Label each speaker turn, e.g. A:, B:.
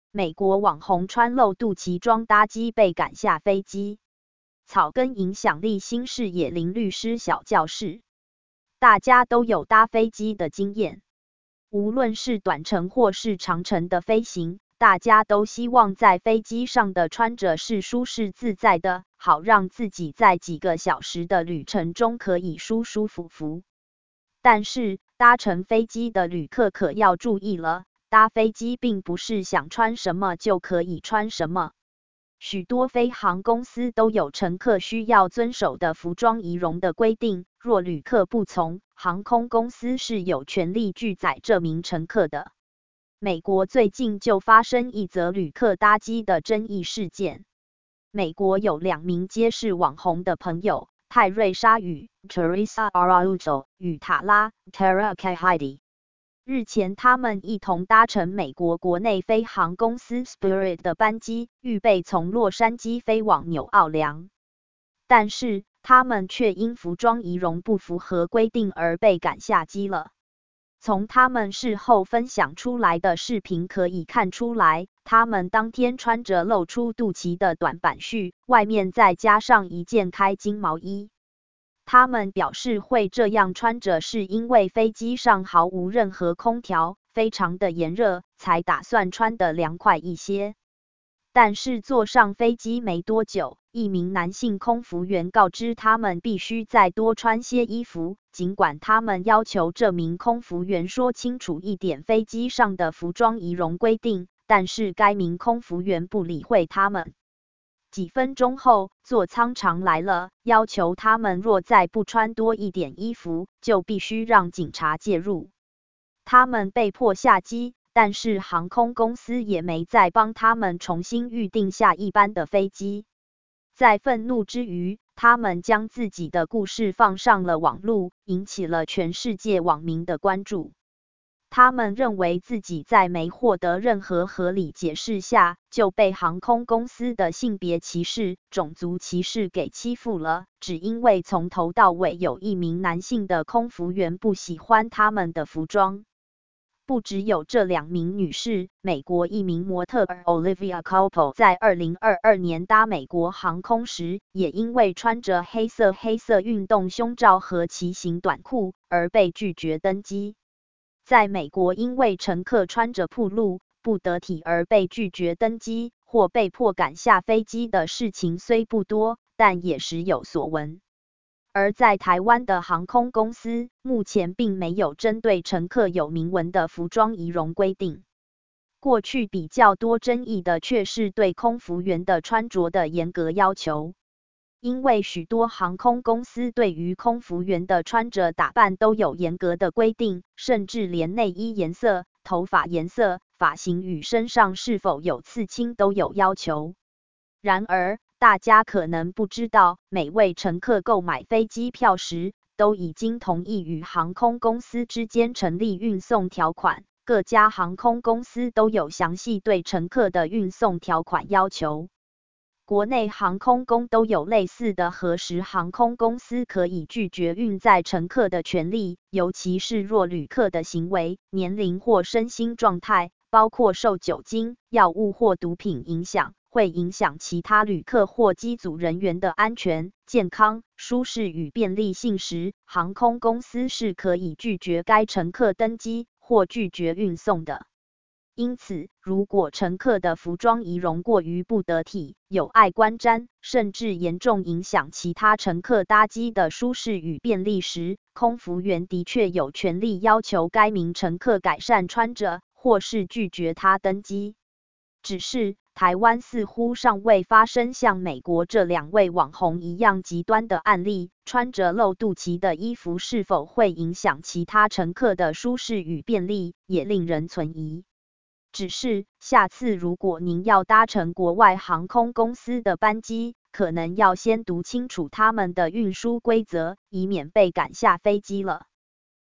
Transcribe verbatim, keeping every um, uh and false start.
A: 美国网红穿露肚脐装搭机被赶下飞机。草根影响力新视野林律师小教室。大家都有搭飞机的经验，无论是短程或是长程的飞行，大家都希望在飞机上的穿着是舒适自在的，好让自己在几个小时的旅程中可以舒舒服服。但是，搭乘飞机的旅客可要注意了，搭飞机并不是想穿什么就可以穿什么。许多飞航公司都有乘客需要遵守的服装仪容的规定，若旅客不从，航空公司是有权利拒载这名乘客的。美国最近就发生一则旅客搭机的争议事件。美国有两名街市网红的朋友，泰瑞莎与 Teresa Araujo 与塔拉 Tara Kahidi。日前，他们一同搭乘美国国内飞航公司 Spirit 的班机，预备从洛杉矶飞往纽奥良。但是，他们却因服装仪容不符合规定而被赶下机了。从他们事后分享出来的视频可以看出来，他们当天穿着露出肚脐的短版恤，外面再加上一件开襟毛衣。他们表示会这样穿着是因为飞机上毫无任何空调，非常的炎热，才打算穿得凉快一些。但是坐上飞机没多久，一名男性空服员告知他们必须再多穿些衣服，尽管他们要求这名空服员说清楚一点飞机上的服装仪容规定，但是该名空服员不理会他们。几分钟后，座舱长来了，要求他们若再不穿多一点衣服，就必须让警察介入。他们被迫下机，但是航空公司也没再帮他们重新预定下一班的飞机。在愤怒之余，他们将自己的故事放上了网路，引起了全世界网民的关注。他们认为自己在没获得任何合理解释下，就被航空公司的性别歧视、种族歧视给欺负了，只因为从头到尾有一名男性的空服员不喜欢他们的服装。不只有这两名女士，美国一名模特儿 Olivia Culpo 在二零二二年搭美国航空时，也因为穿着黑色黑色运动胸罩和骑行短裤而被拒绝登机。在美国，因为乘客穿着暴露、不得体而被拒绝登机或被迫赶下飞机的事情虽不多，但也时有所闻。而在台湾的航空公司，目前并没有针对乘客有明文的服装仪容规定。过去比较多争议的却是对空服员的穿着的严格要求。因为许多航空公司对于空服员的穿着打扮都有严格的规定，甚至连内衣颜色、头发颜色、发型与身上是否有刺青都有要求。然而，大家可能不知道，每位乘客购买飞机票时，都已经同意与航空公司之间成立运送条款，各家航空公司都有详细对乘客的运送条款要求。国内航空公都有类似的核实航空公司可以拒绝运载乘客的权利，尤其是若旅客的行为、年龄或身心状态，包括受酒精、药物或毒品影响，会影响其他旅客或机组人员的安全、健康、舒适与便利性时，航空公司是可以拒绝该乘客登机或拒绝运送的。因此，如果乘客的服装仪容过于不得体、有碍观瞻，甚至严重影响其他乘客搭机的舒适与便利时，空服员的确有权利要求该名乘客改善穿着，或是拒绝他登机。只是，台湾似乎尚未发生像美国这两位网红一样极端的案例，穿着露肚脐的衣服是否会影响其他乘客的舒适与便利，也令人存疑。只是，下次如果您要搭乘国外航空公司的班机，可能要先读清楚他们的运输规则，以免被赶下飞机了。